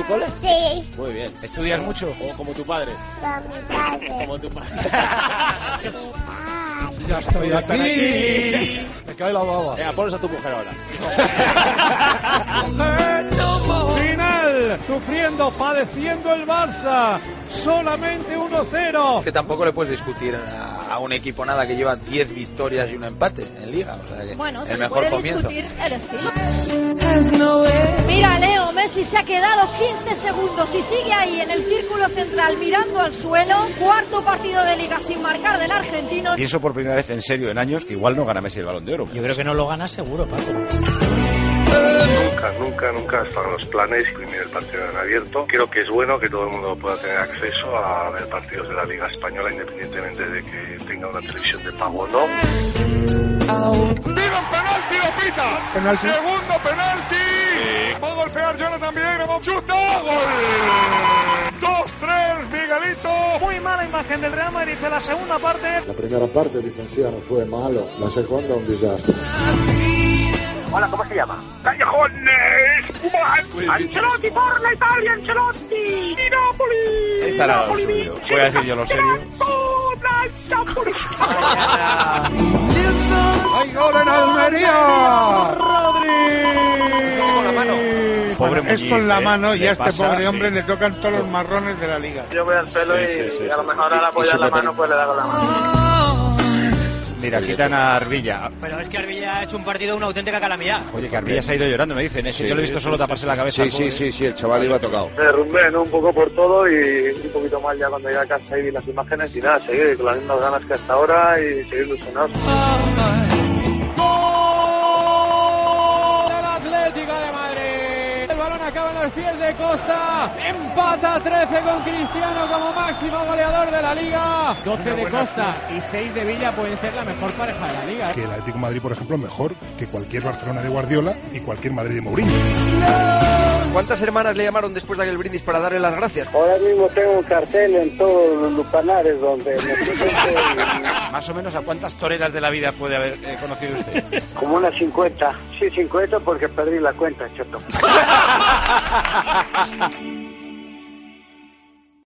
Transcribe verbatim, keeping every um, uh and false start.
cole? Sí. Muy bien. ¿Estudias mucho? O como tu padre. Con mi padre. Como tu padre. Ya estoy Ya aquí. están aquí. Me cae la baba. Venga, pones a tu mujer ahora. Final, sufriendo, padeciendo el Barça. Solamente uno cero. Que tampoco le puedes discutir a, a un equipo nada que lleva diez victorias y un empate en Liga. O sea que bueno, se el le mejor puede comienzo. discutir el estilo. Mira, Leo, Messi se ha quedado quince segundos y sigue ahí en el círculo central mirando al suelo. Cuarto partido de Liga sin marcar del argentino. Pienso por primera vez en serio en años que igual no gana Messi el Balón de Oro. Yo creo que no lo gana seguro, Paco. Nunca, nunca, nunca están los planes y primer el partido en abierto. Creo que es bueno que todo el mundo pueda tener acceso a ver partidos de la Liga Española independientemente de que tenga una televisión de pago o no. ¡Tira un penalti, lo pita! Penalti. ¡Segundo penalti! Sí. Va a golpear Jonathan Viera. ¡Chuta! ¡Gol! dos tres, Miguelito. Muy mala imagen del Real Madrid en la segunda parte. La primera parte defensiva no fue malo, la segunda un desastre. Hola, ¿cómo se llama? ¡Callejones! ¡Ancelotti por la Italia, Ancelotti! ¡Y Napoli! Estará lo suyo. Voy a decir yo lo serio. ¡Hay gol en Almería! ¡Rodri! Con la mano. Pobre Es Muñiz, con la ¿eh? mano y Le a este pasa, pobre hombre sí. le tocan todos los marrones de la Liga. Yo voy al pelo Sí, y, sí, sí, y a lo sí. mejor al apoyar la mano pues le da con la mano. Mira, quitan a Arbilla. Pero es que Arbilla ha hecho un partido una auténtica calamidad. Oye, que Arbilla se ha ido llorando, me dicen. ¿eh? Sí, yo lo he visto solo taparse la cabeza. Sí, sí, sí, sí, el chaval iba tocado. Me derrumbé, ¿no? Un poco por todo y un poquito mal ya cuando llegué a casa y vi las imágenes y nada, seguir con las mismas ganas que hasta ahora y seguir ilusionados. Atlético de Madrid. El balón acaba en los pies de Costa. Empata a trece con Cristiano como máximo goleador de la Liga. doce de Costa y seis de Villa pueden ser la mejor pareja de la Liga. Que el Atlético de Madrid, por ejemplo, es mejor que cualquier Barcelona de Guardiola y cualquier Madrid de Mourinho. ¿Cuántas hermanas le llamaron después de aquel brindis para darle las gracias? Ahora mismo tengo un cartel en todos los lupanares donde me presento Más o menos, ¿a cuántas toreras de la vida puede haber eh, conocido usted? como unas cincuenta. Sí, cincuenta porque perdí la cuenta, chato.